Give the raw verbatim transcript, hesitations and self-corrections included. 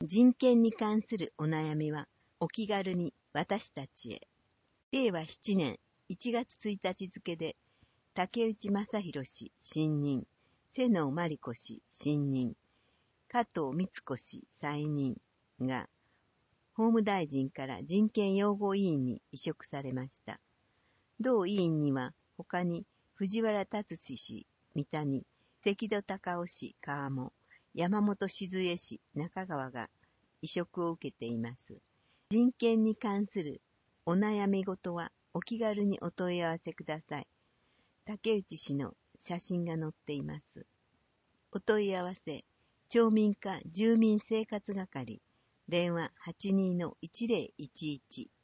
人権に関するお悩みはお気軽に私たちへ。れいわななねんいちがつついたち付で竹内正弘氏新任、瀬野真理子氏新任、加藤光子氏再任が法務大臣から人権擁護委員に委嘱されました。同委員には他に藤原達史氏三谷、関戸孝夫氏川面、山本静江氏中川が委嘱を受けています。人権に関するお悩み事はお気軽にお問い合わせください。竹内氏の写真が載っています。お問い合わせ、町民課住民生活係、電話 はちにーのいちぜろいちいち